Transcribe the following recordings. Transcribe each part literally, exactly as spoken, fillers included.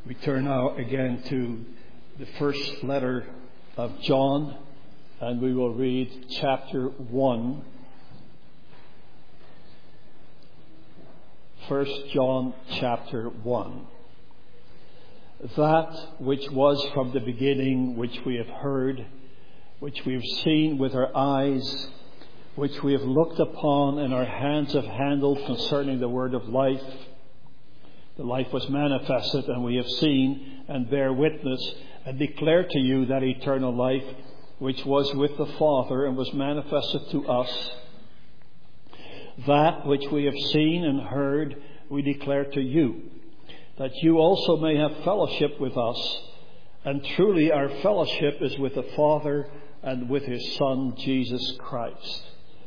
We turn now again to the first letter of John, and we will read chapter one. First John chapter one. That which was from the beginning, which we have heard, which we have seen with our eyes, which we have looked upon and our hands have handled concerning the word of life. The life was manifested, and we have seen and bear witness and declare to you that eternal life which was with the Father and was manifested to us. That which we have seen and heard we declare to you, that you also may have fellowship with us. And truly our fellowship is with the Father and with His Son, Jesus Christ.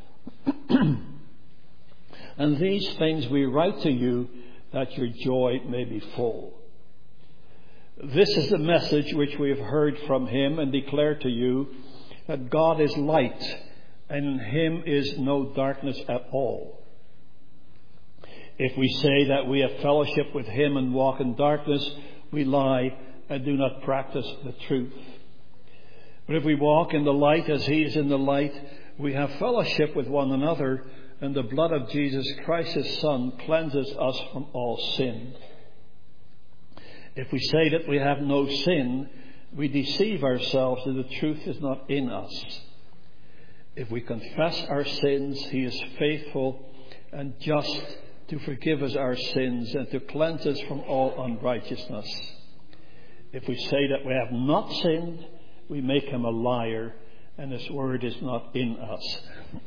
And these things we write to you, that your joy may be full. This is the message which we have heard from Him and declare to you, that God is light, and in Him is no darkness at all. If we say that we have fellowship with Him and walk in darkness, we lie and do not practice the truth. But if we walk in the light as He is in the light, we have fellowship with one another, and the blood of Jesus Christ, His Son, cleanses us from all sin. If we say that we have no sin, we deceive ourselves, and the truth is not in us. If we confess our sins, He is faithful and just to forgive us our sins and to cleanse us from all unrighteousness. If we say that we have not sinned, we make Him a liar, and His word is not in us.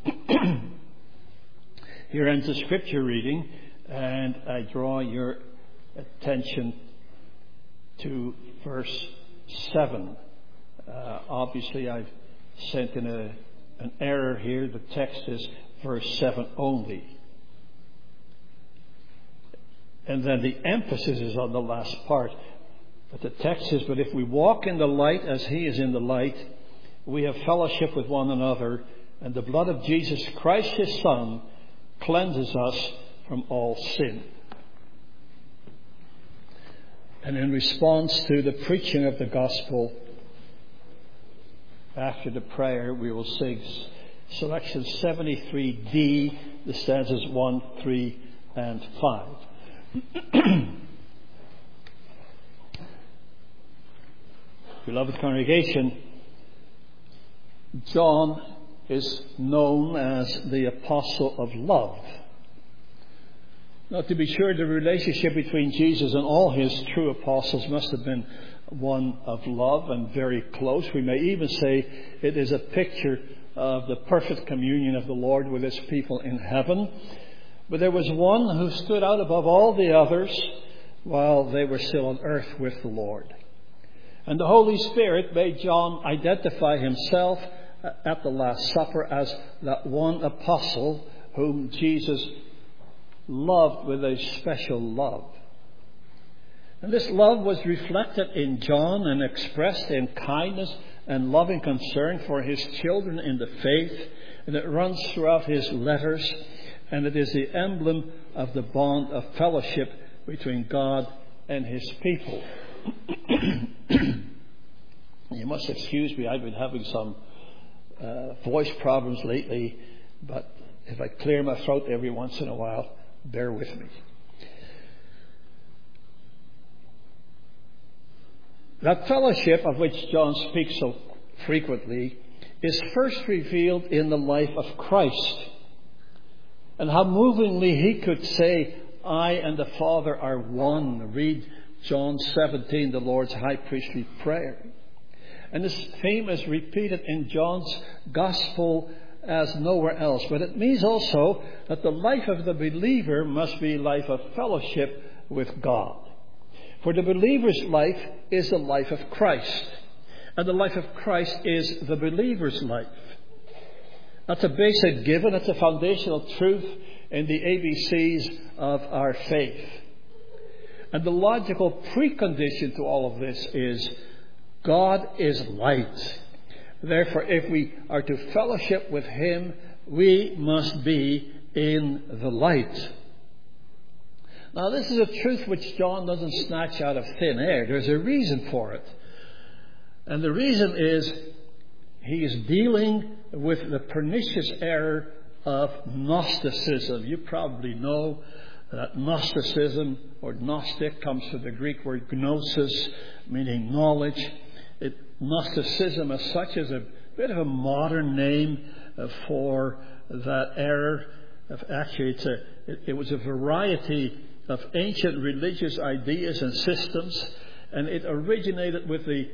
Here ends the scripture reading, and I draw your attention to verse seven. Uh, obviously, I've sent in a, an error here. The text is verse seven only. And then the emphasis is on the last part. But the text is, but if we walk in the light as He is in the light, we have fellowship with one another, and the blood of Jesus Christ, His Son, cleanses us from all sin. And in response to the preaching of the gospel, after the prayer, we will sing selection seventy-three D, the stanzas one, three, and five. Beloved congregation, John is known as the Apostle of Love. Now, to be sure, the relationship between Jesus and all His true apostles must have been one of love and very close. We may even say it is a picture of the perfect communion of the Lord with His people in heaven. But there was one who stood out above all the others while they were still on earth with the Lord. And the Holy Spirit made John identify himself at the Last Supper as that one apostle whom Jesus loved with a special love. And this love was reflected in John and expressed in kindness and loving concern for his children in the faith. And it runs throughout his letters, and it is the emblem of the bond of fellowship between God and His people. You must excuse me, I've been having some uh, voice problems lately, but if I clear my throat every once in a while, bear with me. That fellowship of which John speaks so frequently is first revealed in the life of Christ, and how movingly He could say, I and the Father are one. Read John seventeen, the Lord's high priestly prayer. And this theme is repeated in John's Gospel as nowhere else. But it means also that the life of the believer must be a life of fellowship with God. For the believer's life is the life of Christ. And the life of Christ is the believer's life. That's a basic given. That's a foundational truth in the A B Cs of our faith. And the logical precondition to all of this is God is light. Therefore, if we are to fellowship with Him, we must be in the light. Now, this is a truth which John doesn't snatch out of thin air. There's a reason for it. And the reason is he is dealing with the pernicious error of Gnosticism. You probably know that Gnosticism or Gnostic comes from the Greek word gnosis, meaning knowledge. It, Gnosticism as such is a bit of a modern name for that error. Actually, it's a, it, it was a variety of ancient religious ideas and systems, and it originated with the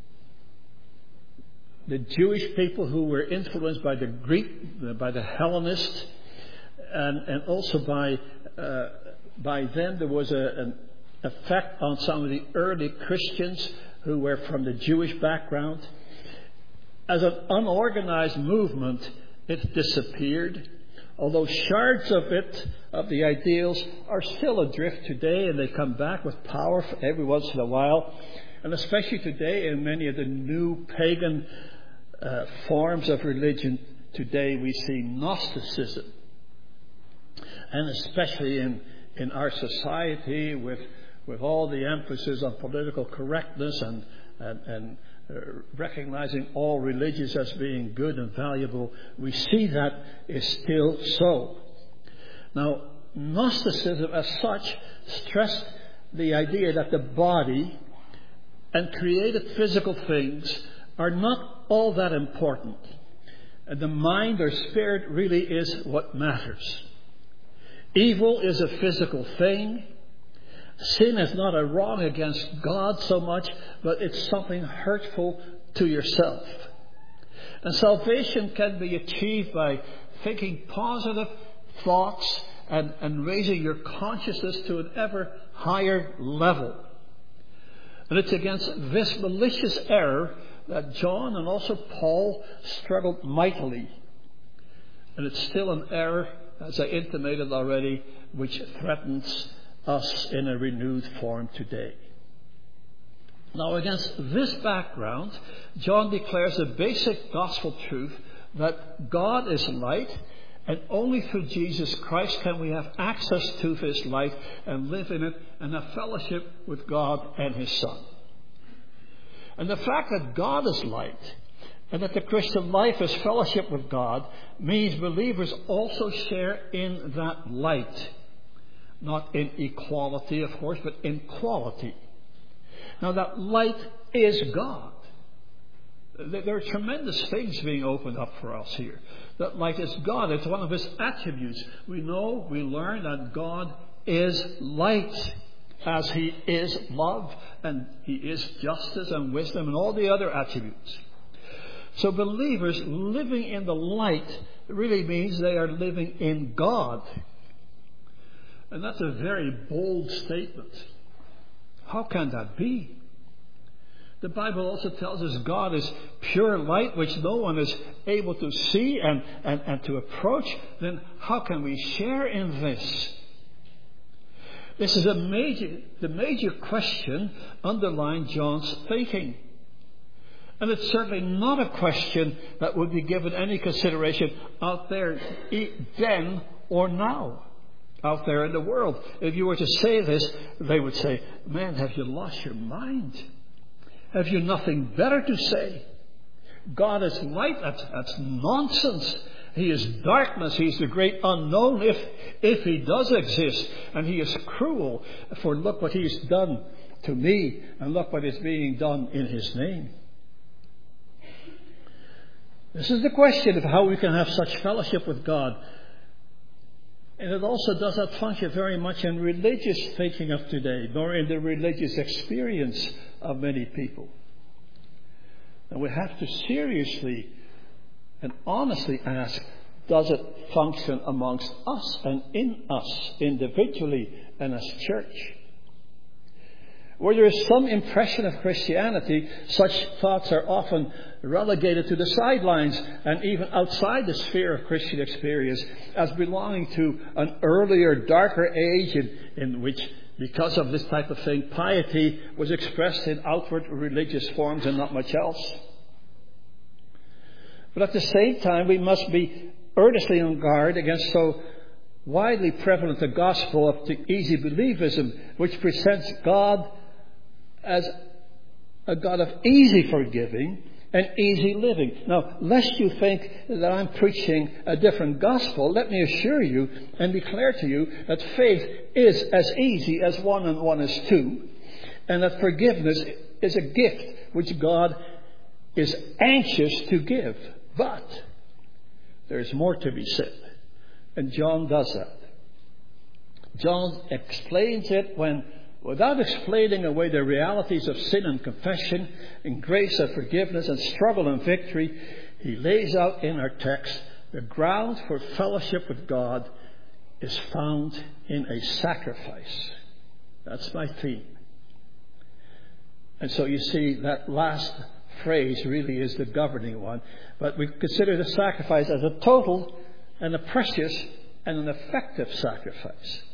the Jewish people who were influenced by the Greek, by the Hellenists, and, and also by uh, by them there was a, an effect on some of the early Christians who were from the Jewish background. As an unorganized movement, it disappeared. Although shards of it, of the ideals, are still adrift today, and they come back with power every once in a while. And especially today, in many of the new pagan uh, forms of religion today, we see Gnosticism. And especially in, in our society, with with all the emphasis on political correctness and and, and uh, recognizing all religions as being good and valuable, we see that is still so. Now, Gnosticism as such stressed the idea that the body and created physical things are not all that important. And the mind or spirit really is what matters. Evil is a physical thing. Sin is not a wrong against God so much, but it's something hurtful to yourself. And salvation can be achieved by thinking positive thoughts and, and raising your consciousness to an ever higher level. And it's against this malicious error that John and also Paul struggled mightily. And it's still an error, as I intimated already, which threatens us in a renewed form today. Now, against this background, John declares a basic gospel truth that God is light, and only through Jesus Christ can we have access to His light and live in it and have fellowship with God and His Son. And the fact that God is light and that the Christian life is fellowship with God means believers also share in that light. Not in equality, of course, but in quality. Now, that light is God. There are tremendous things being opened up for us here. That light is God. It's one of His attributes. We know, we learn that God is light, as He is love, and He is justice and wisdom and all the other attributes. So believers living in the light really means they are living in God. And that's a very bold statement. How can that be? The Bible also tells us God is pure light, which no one is able to see and, and, and to approach. Then how can we share in this? This is a major, the major question underlying John's thinking. And it's certainly not a question that would be given any consideration out there then or now. Out there in the world. If you were to say this, they would say, man, have you lost your mind? Have you nothing better to say? God is light. That's, that's nonsense. He is darkness. He's the great unknown if, if He does exist. And He is cruel. For look what He's done to me. And look what is being done in His name. This is the question of how we can have such fellowship with God. And it also does not function very much in religious thinking of today, nor in the religious experience of many people. And we have to seriously and honestly ask, does it function amongst us and in us, individually and as church? Where there is some impression of Christianity, such thoughts are often relegated to the sidelines and even outside the sphere of Christian experience as belonging to an earlier, darker age in, in which, because of this type of thing, piety was expressed in outward religious forms and not much else. But at the same time, we must be earnestly on guard against so widely prevalent the gospel of the easy believism, which presents God as a God of easy forgiving and easy living. Now, lest you think that I'm preaching a different gospel, let me assure you and declare to you that faith is as easy as one and one is two, and that forgiveness is a gift which God is anxious to give. But there's more to be said. And John does that. John explains it when, without explaining away the realities of sin and confession, and grace and forgiveness and struggle and victory, he lays out in our text the ground for fellowship with God is found in a sacrifice. That's my theme. And so you see, that last phrase really is the governing one. But we consider the sacrifice as a total and a precious and an effective sacrifice.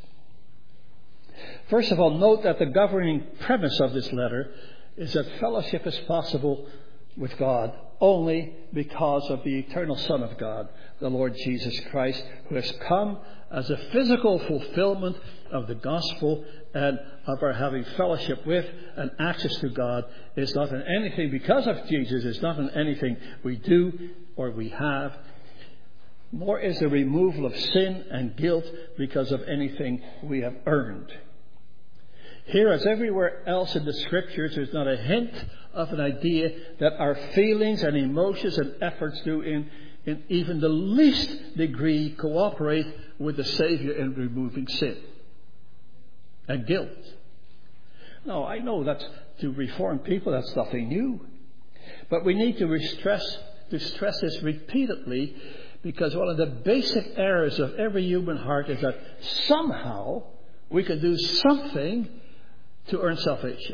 First of all, note that the governing premise of this letter is that fellowship is possible with God only because of the eternal Son of God, the Lord Jesus Christ, who has come as a physical fulfillment of the gospel and of our having fellowship with and access to God. Is not in anything because of Jesus, it's not in anything we do or we have, nor is the removal of sin and guilt because of anything we have earned. Here, as everywhere else in the Scriptures, there's not a hint of an idea that our feelings and emotions and efforts do in, in even the least degree cooperate with the Savior in removing sin and guilt. No, I know that to Reformed people that's nothing new. But we need to stress, to stress this repeatedly, because one of the basic errors of every human heart is that somehow we can do something to earn salvation.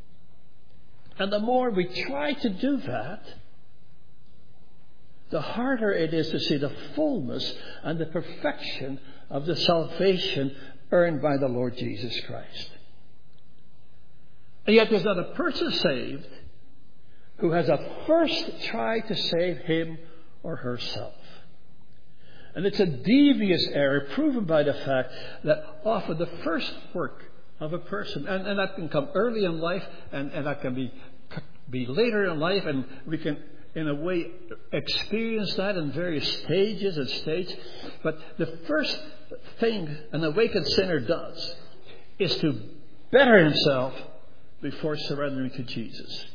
And the more we try to do that, the harder it is to see the fullness and the perfection of the salvation earned by the Lord Jesus Christ. And yet there's not a person saved who has at first tried to save him or herself. And it's a devious error proven by the fact that often the first work of a person, and, and that can come early in life, and, and that can be be later in life, and we can in a way experience that in various stages and states. But the first thing an awakened sinner does is to better himself before surrendering to Jesus.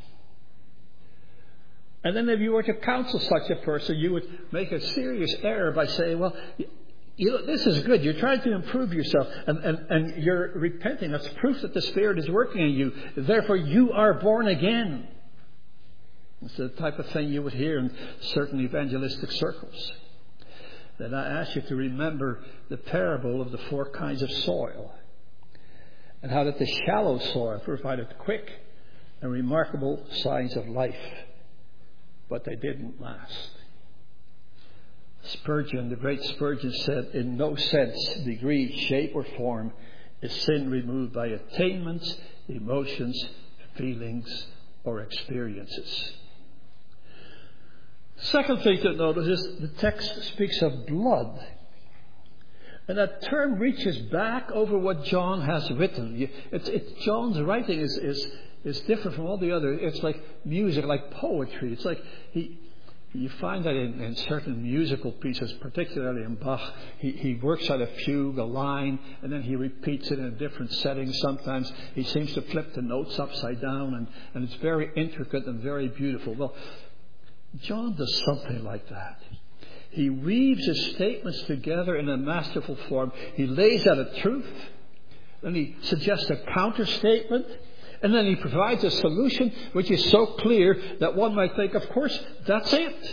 And then if you were to counsel such a person, you would make a serious error by saying, well, you know, this is good. You're trying to improve yourself, and, and, and you're repenting. That's proof that the Spirit is working in you. Therefore, you are born again. It's the type of thing you would hear in certain evangelistic circles. Then I ask you to remember the parable of the four kinds of soil, and how that the shallow soil provided quick and remarkable signs of life, but they didn't last. Spurgeon, the great Spurgeon, said, in no sense, degree, shape, or form is sin removed by attainments, emotions, feelings, or experiences. Second thing to notice is the text speaks of blood. And that term reaches back over what John has written. It's, it's, John's writing is, is, is different from all the others. It's like music, like poetry. It's like he... You find that in, in certain musical pieces, particularly in Bach, he, he works out a fugue, a line, and then he repeats it in a different setting. Sometimes he seems to flip the notes upside down, and, and it's very intricate and very beautiful. Well, John does something like that. He weaves his statements together in a masterful form. He lays out a truth, then he suggests a counter statement, and then he provides a solution which is so clear that one might think, of course, that's it.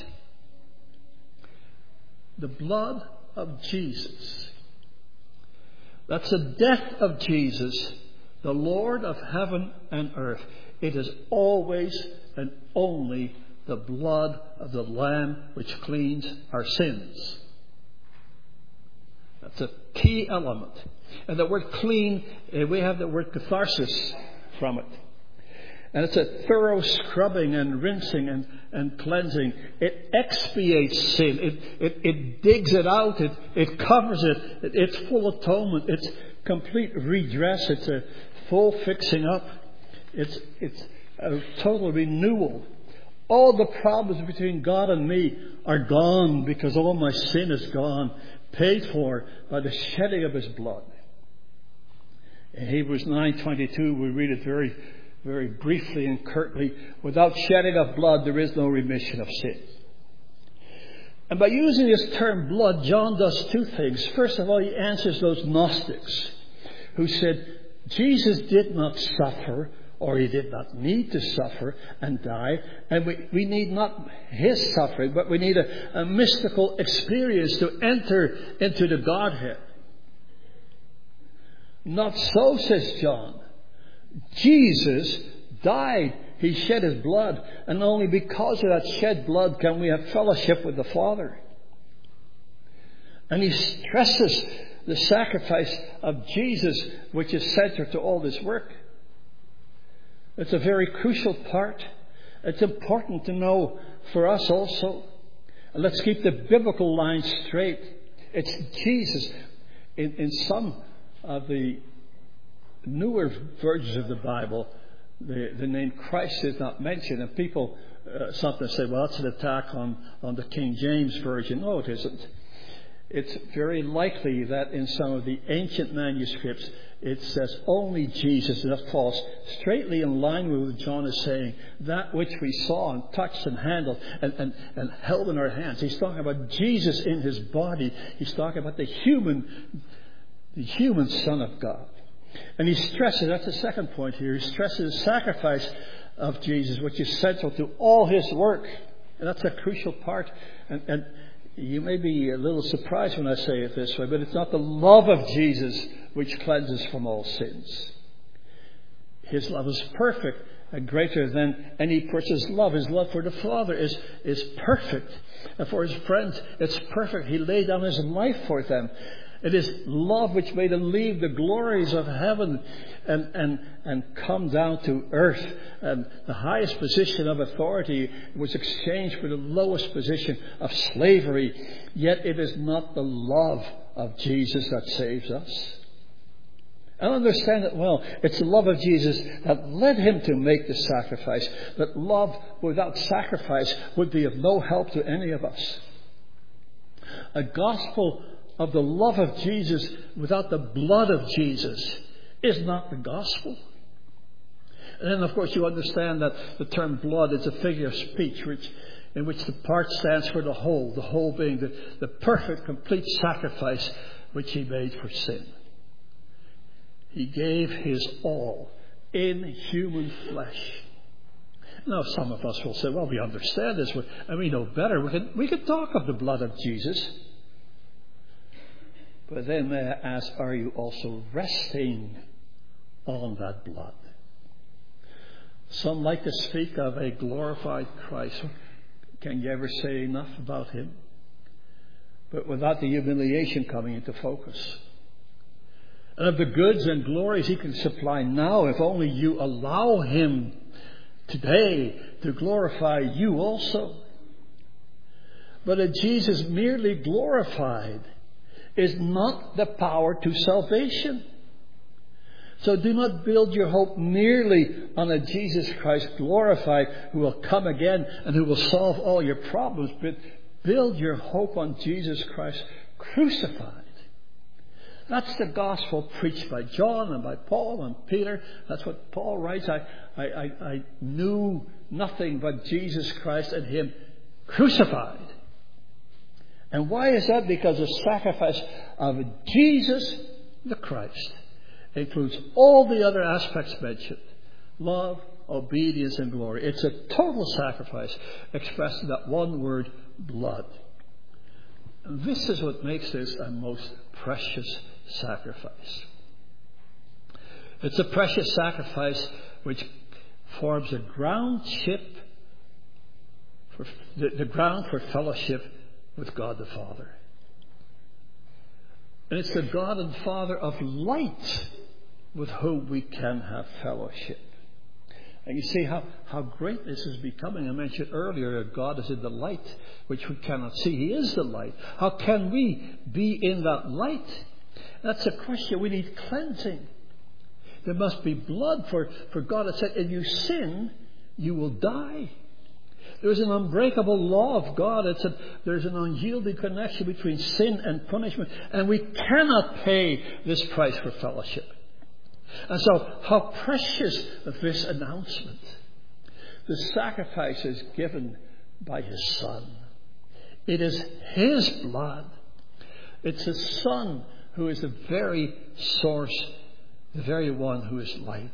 The blood of Jesus. That's the death of Jesus, the Lord of heaven and earth. It is always and only the blood of the Lamb which cleans our sins. That's a key element. And the word clean, we have the word catharsis from it. And it's a thorough scrubbing and rinsing and, and cleansing. It expiates sin. It, it, it digs it out. It, it covers it. it. It's full atonement. It's complete redress. It's a full fixing up. It's, it's a total renewal. All the problems between God and me are gone because all my sin is gone, paid for by the shedding of His blood. In Hebrews nine twenty-two, we read it very Very briefly and curtly, without shedding of blood, there is no remission of sin. And by using this term blood, John does two things. First of all, he answers those Gnostics who said Jesus did not suffer, or He did not need to suffer and die. And we, we need not His suffering, but we need a, a mystical experience to enter into the Godhead. Not so, says John. Jesus died. He shed His blood. And only because of that shed blood can we have fellowship with the Father. And he stresses the sacrifice of Jesus, which is central to all this work. It's a very crucial part. It's important to know for us also. And let's keep the biblical line straight. It's Jesus. In, in some of the newer versions of the Bible, the, the name Christ is not mentioned. And people uh, sometimes say, well, that's an attack on, on the King James Version. No, it isn't. It's very likely that in some of the ancient manuscripts, it says only Jesus. And that falls straightly in line with what John is saying. That which we saw and touched and handled and, and, and held in our hands. He's talking about Jesus in His body. He's talking about the human, the human Son of God. And he stresses, that's the second point here, he stresses the sacrifice of Jesus, which is central to all His work. And that's a crucial part. And, and you may be a little surprised when I say it this way, but it's not the love of Jesus which cleanses from all sins. His love is perfect and greater than any person's love. His love for the Father is, is perfect. And for His friends, it's perfect. He laid down His life for them. It is love which made Him leave the glories of heaven and, and, and come down to earth. And the highest position of authority was exchanged for the lowest position of slavery. Yet it is not the love of Jesus that saves us. And understand it well. It's the love of Jesus that led Him to make the sacrifice. But love without sacrifice would be of no help to any of us. A gospel of the love of Jesus without the blood of Jesus is not the gospel. And then, of course, you understand that the term blood is a figure of speech which, in which the part stands for the whole, the whole being the, the perfect, complete sacrifice which He made for sin. He gave His all in human flesh. Now, some of us will say, well, we understand this and we know better. We can, we can talk of the blood of Jesus. But then may I ask, are you also resting on that blood? Some like to speak of a glorified Christ. Can you ever say enough about Him? But without the humiliation coming into focus. And of the goods and glories He can supply now, if only you allow Him today to glorify you also. But a Jesus merely glorified is not the power to salvation. So do not build your hope merely on a Jesus Christ glorified who will come again and who will solve all your problems, but build your hope on Jesus Christ crucified. That's the gospel preached by John and by Paul and Peter. That's what Paul writes. I, I, I, I knew nothing but Jesus Christ and Him crucified. And why is that? Because the sacrifice of Jesus the Christ includes all the other aspects mentioned. Love, obedience, and glory. It's a total sacrifice expressed in that one word, blood. And this is what makes this a most precious sacrifice. It's a precious sacrifice which forms a ground ship for the, the ground for fellowship with God the Father. And it's the God and Father of light with whom we can have fellowship. And you see how, how great this is becoming. I mentioned earlier that God is in the light, which we cannot see. He is the light. How can we be in that light? That's a question. We need cleansing. There must be blood, for, for God has said, if you sin, you will die. There's an unbreakable law of God. It's a, there's an unyielding connection between sin and punishment. And we cannot pay this price for fellowship. And so, how precious this announcement. The sacrifice is given by His Son. It is His blood. It's His Son who is the very source, the very one who is light.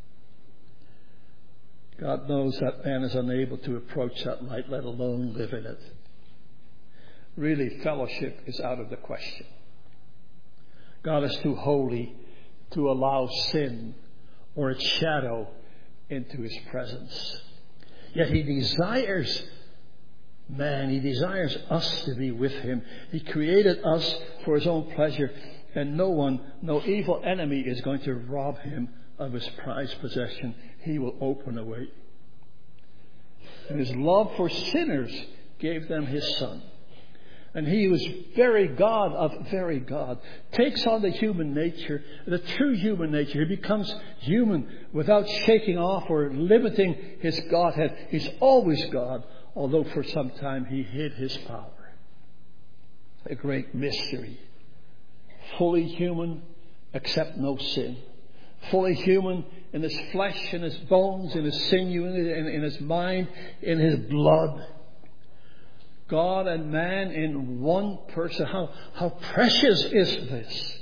God knows that man is unable to approach that light, let alone live in it. Really, fellowship is out of the question. God is too holy to allow sin or its shadow into His presence. Yet He desires man, He desires us to be with Him. He created us for His own pleasure, and no one, no evil enemy is going to rob Him of His prized possession. He will open a way. And His love for sinners gave them His Son. And He was very God of very God. Takes on the human nature, the true human nature. He becomes human without shaking off or limiting His Godhead. He's always God, although for some time He hid His power. A great mystery. Fully human, except no sin. Fully human in His flesh, in His bones, in His sinew, in, in His mind, in His blood. God and man in one person. How, how precious is this?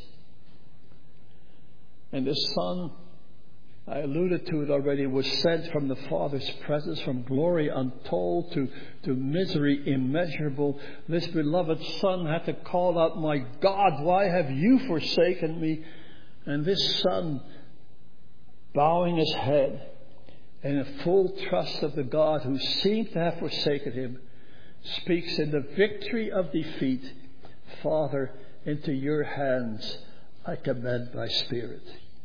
And this Son, I alluded to it already, was sent from the Father's presence, from glory untold to, to misery immeasurable. This beloved Son had to call out, my God, why have you forsaken me? And this Son, bowing his head in a full trust of the God who seemed to have forsaken him, speaks in the victory of defeat, Father, into your hands I commend my spirit.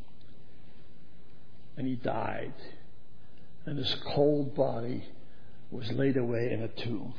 And He died, and His cold body was laid away in a tomb.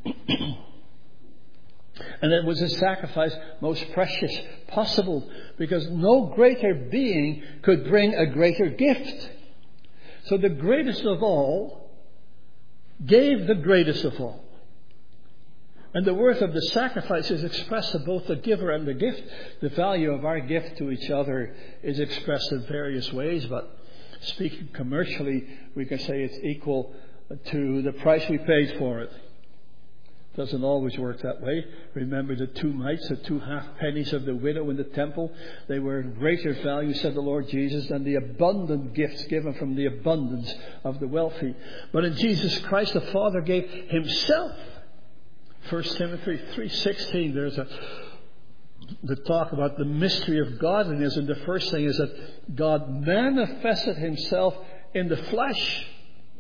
And it was a sacrifice most precious possible, because no greater being could bring a greater gift. So the greatest of all gave the greatest of all. And the worth of the sacrifice is expressed in both the giver and the gift. The value of our gift to each other is expressed in various ways, but speaking commercially, we can say it's equal to the price we paid for it. Doesn't always work that way. Remember the two mites, the two half pennies of the widow in the temple. They were of greater value, said the Lord Jesus, than the abundant gifts given from the abundance of the wealthy. But in Jesus Christ, the Father gave Himself. First Timothy three sixteen, there's a the talk about the mystery of godliness, and the first thing is that God manifested Himself in the flesh.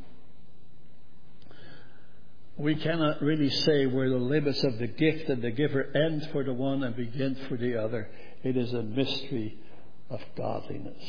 We cannot really say where the limits of the gift and the giver end for the one and begin for the other. It is a mystery of godliness.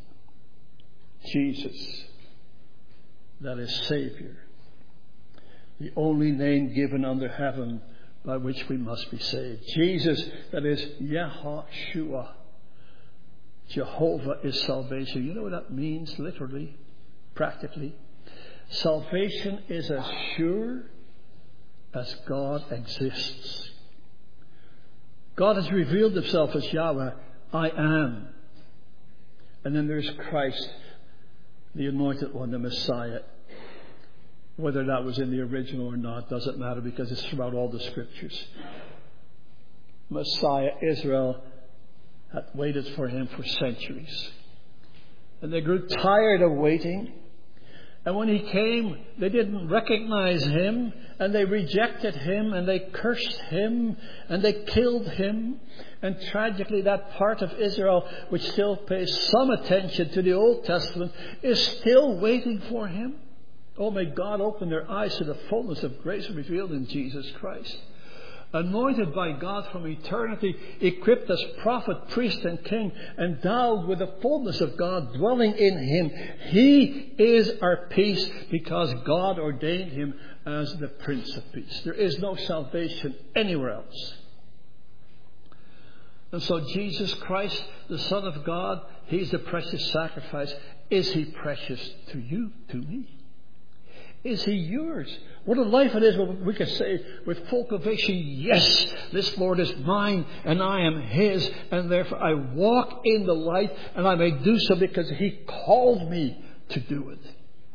Jesus, that is Savior, the only name given under heaven by which we must be saved. Jesus, that is Yahushua. Jehovah is salvation. You know what that means literally, practically? Salvation is as sure as God exists. God has revealed Himself as Yahweh, I am. And then there's Christ, the Anointed One, the Messiah. Whether that was in the original or not doesn't matter, because it's throughout all the Scriptures. Messiah, Israel had waited for Him for centuries. And they grew tired of waiting. And when He came, they didn't recognize Him, and they rejected Him, and they cursed Him, and they killed Him. And tragically, that part of Israel which still pays some attention to the Old Testament is still waiting for Him. Oh, may God open their eyes to the fullness of grace revealed in Jesus Christ. anointed by God from eternity, equipped as prophet, priest, and king, endowed with the fullness of God dwelling in him. He is our peace because God ordained him as the Prince of Peace. There is no salvation anywhere else. And so Jesus Christ, the Son of God, he's the precious sacrifice. Is he precious to you, to me? Is he yours? What a life it is when we can say with full conviction, yes, this Lord is mine and I am his, and therefore I walk in the light, and I may do so because he called me to do it.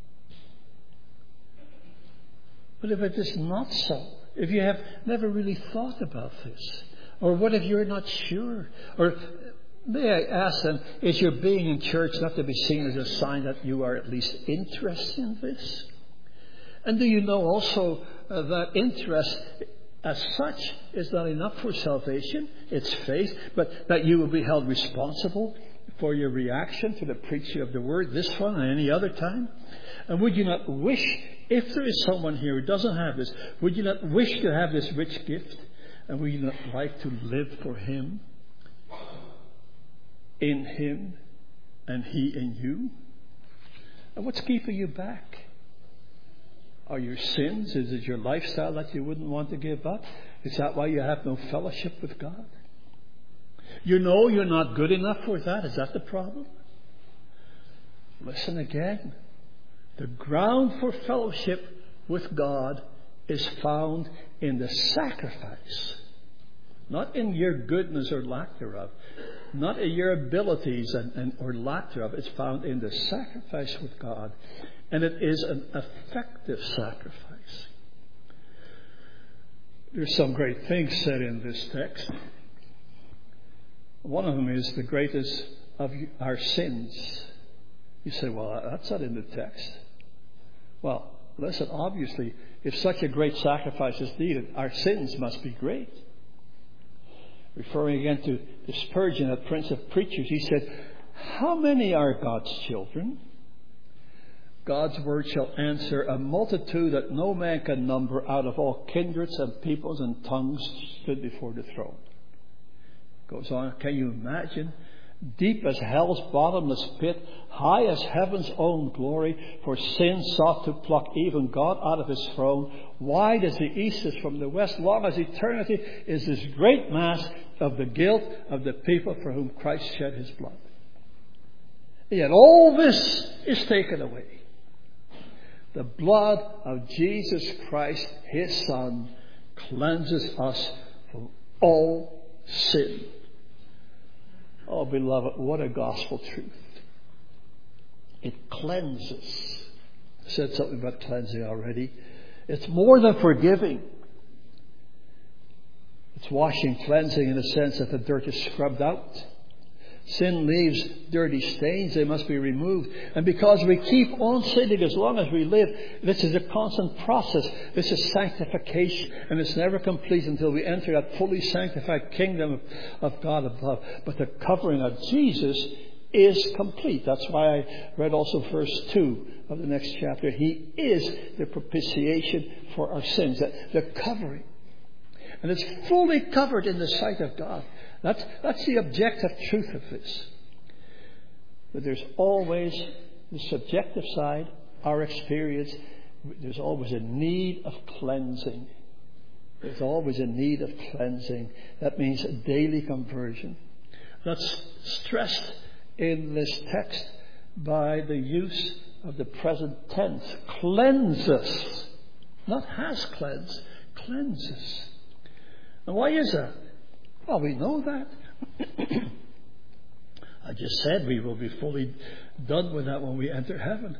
But if it is not so, if you have never really thought about this, or what if you're not sure? Or may I ask then, is your being in church not to be seen as a sign that you are at least interested in this? And do you know also uh, that interest as such is not enough for salvation? It's faith, but that you will be held responsible for your reaction to the preaching of the word, this one and any other time? And would you not wish, if there is someone here who doesn't have this, would you not wish to have this rich gift? And would you not like to live for him, in him, and he in you? And what's keeping you back? Are your sins? Is it your lifestyle that you wouldn't want to give up? Is that why you have no fellowship with God? You know you're not good enough for that. Is that the problem? Listen again. The ground for fellowship with God is found in the sacrifice. Not in your goodness or lack thereof. Not in your abilities and, and or lack thereof. It's found in the sacrifice with God. And it is an effective sacrifice. There's some great things said in this text. One of them is the greatest of our sins. You say, well, that's not in the text. Well, listen, obviously, if such a great sacrifice is needed, our sins must be great. Referring again to, to Spurgeon, that Prince of Preachers, he said, how many are God's children? God's word shall answer, a multitude that no man can number, out of all kindreds and peoples and tongues stood before the throne. Goes on, can you imagine? Deep as hell's bottomless pit, high as heaven's own glory, for sin sought to pluck even God out of his throne. Wide as the east is from the west, long as eternity is this great mass of the guilt of the people for whom Christ shed his blood. And yet all this is taken away. The blood of Jesus Christ, his Son, cleanses us from all sin. Oh, beloved, what a gospel truth. It cleanses. I said something about cleansing already. It's more than forgiving. It's washing, cleansing in the sense that the dirt is scrubbed out. Sin leaves dirty stains. They must be removed. And because we keep on sinning as long as we live, this is a constant process. This is sanctification. And it's never complete until we enter that fully sanctified kingdom of, of God above. But the covering of Jesus is complete. That's why I read also verse two of the next chapter. He is the propitiation for our sins. The, the covering. And it's fully covered in the sight of God. That's, that's the objective truth of this. But there's always the subjective side, our experience. There's always a need of cleansing. There's always a need of cleansing. That means a daily conversion. That's stressed in this text by the use of the present tense. Cleanses. Not has cleansed. Cleanses. And why is that? Well, we know that. I just said we will be fully done with that when we enter heaven.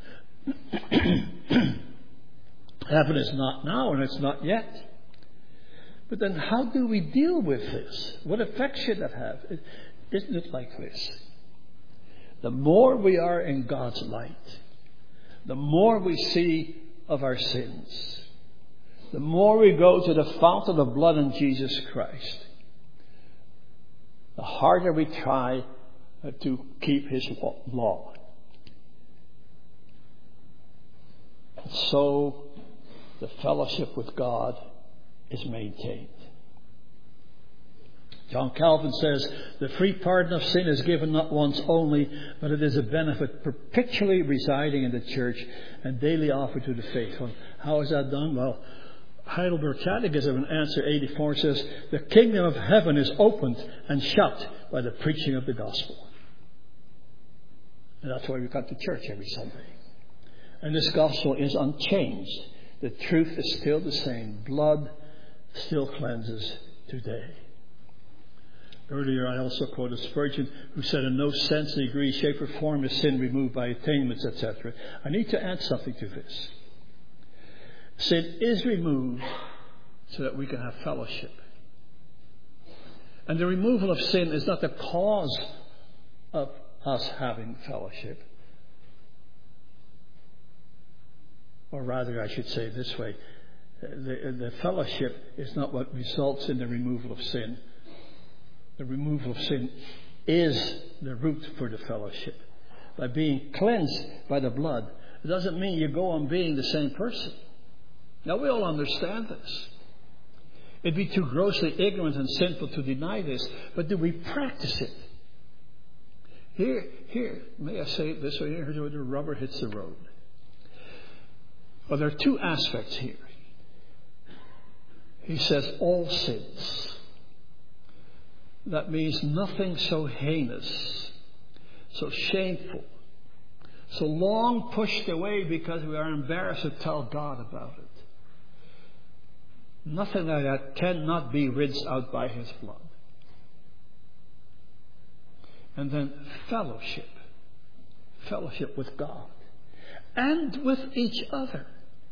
Heaven is not now and it's not yet. But then how do we deal with this? What effect should that have? Isn't it like this? The more we are in God's light, the more we see of our sins, the more we go to the fountain of blood in Jesus Christ, the harder we try to keep his law. So the fellowship with God is maintained. John Calvin says, the free pardon of sin is given not once only, but it is a benefit perpetually residing in the church and daily offered to the faithful. How is that done? Well, Heidelberg Catechism in answer eighty-four says, the kingdom of heaven is opened and shut by the preaching of the gospel. And that's why we come to church every Sunday. And this gospel is unchanged. The truth is still the same. Blood still cleanses today. Earlier I also quoted Spurgeon, who said, in no sense, degree, shape or form is sin removed by attainments, et cetera. I need to add something to this. Sin is removed so that we can have fellowship. And the removal of sin is not the cause of us having fellowship. Or rather, I should say it this way. The, the fellowship is not what results in the removal of sin. The removal of sin is the root for the fellowship. By being cleansed by the blood, it doesn't mean you go on being the same person. Now, we all understand this. It'd be too grossly ignorant and sinful to deny this, but do we practice it? Here, here, may I say it this way, here's where the rubber hits the road. Well, there are two aspects here. He says all sins. That means nothing so heinous, so shameful, so long pushed away because we are embarrassed to tell God about it. Nothing like that cannot be rinsed out by His blood. And then fellowship. Fellowship with God. And with each other.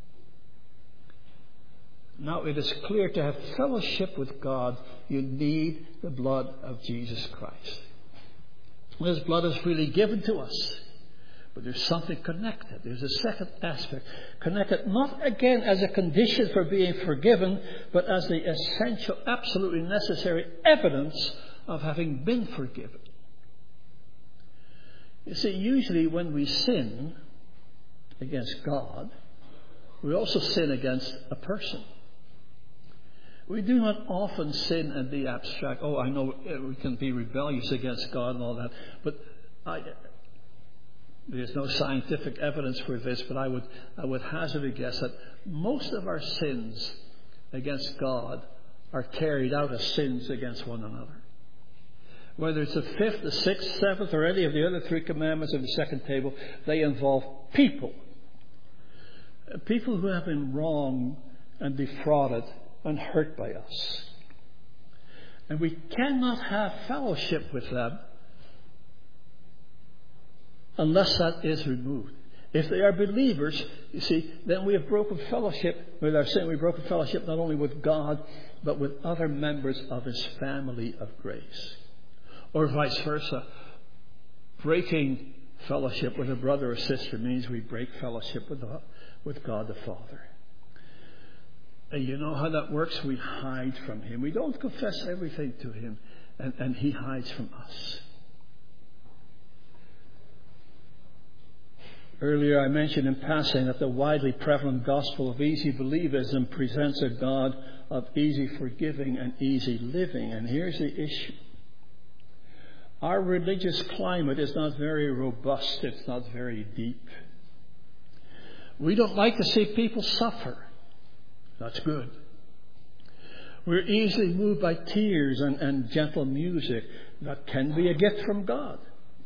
Now it is clear, to have fellowship with God, you need the blood of Jesus Christ. His blood is freely given to us. But there's something connected. There's a second aspect. Connected not again as a condition for being forgiven, but as the essential, absolutely necessary evidence of having been forgiven. You see, usually when we sin against God, we also sin against a person. We do not often sin in the abstract. Oh, I know we can be rebellious against God and all that. But I, there's no scientific evidence for this, but I would, I would hazard a guess that most of our sins against God are carried out as sins against one another. Whether it's the fifth, the sixth, seventh, or any of the other three commandments of the second table, they involve people. People who have been wronged and defrauded and hurt by us. And we cannot have fellowship with them unless that is removed. If they are believers, you see, then we have broken fellowship with our sin. We've broken fellowship not only with God, but with other members of His family of grace. Or vice versa. Breaking fellowship with a brother or sister means we break fellowship with, the, with God the Father. And you know how that works? We hide from Him. We don't confess everything to Him, and, and He hides from us. Earlier I mentioned in passing that the widely prevalent gospel of easy believism presents a God of easy forgiving and easy living. And here's the issue. Our religious climate is not very robust. It's not very deep. We don't like to see people suffer. That's good. We're easily moved by tears and, and gentle music. That can be a gift from God.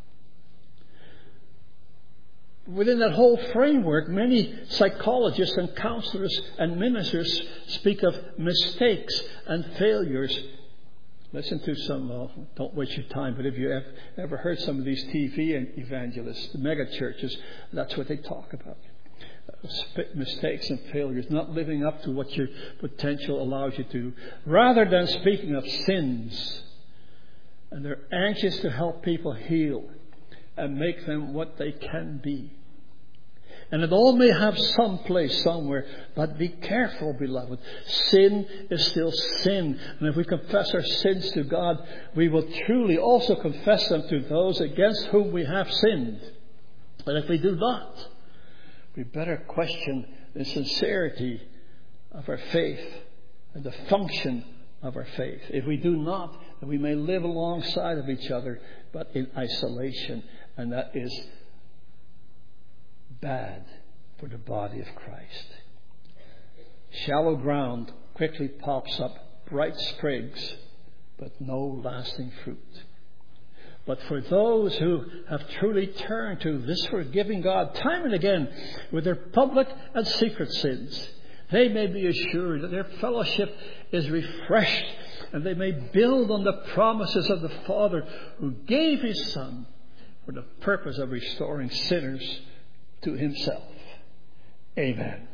Within that whole framework, many psychologists and counselors and ministers speak of mistakes and failures. Listen to some, uh, don't waste your time, but if you have ever heard some of these T V evangelists, the mega churches, that's what they talk about. Mistakes and failures, not living up to what your potential allows you to, rather than speaking of sins. And they're anxious to help people heal and make them what they can be. And it all may have some place somewhere, but be careful, beloved. Sin is still sin. And if we confess our sins to God, we will truly also confess them to those against whom we have sinned. But if we do not, we better question the sincerity of our faith and the function of our faith. If we do not, that we may live alongside of each other, but in isolation. And that is bad for the body of Christ. Shallow ground quickly pops up bright sprigs, but no lasting fruit. But for those who have truly turned to this forgiving God time and again with their public and secret sins, they may be assured that their fellowship is refreshed, and they may build on the promises of the Father who gave His Son for the purpose of restoring sinners to Himself. Amen.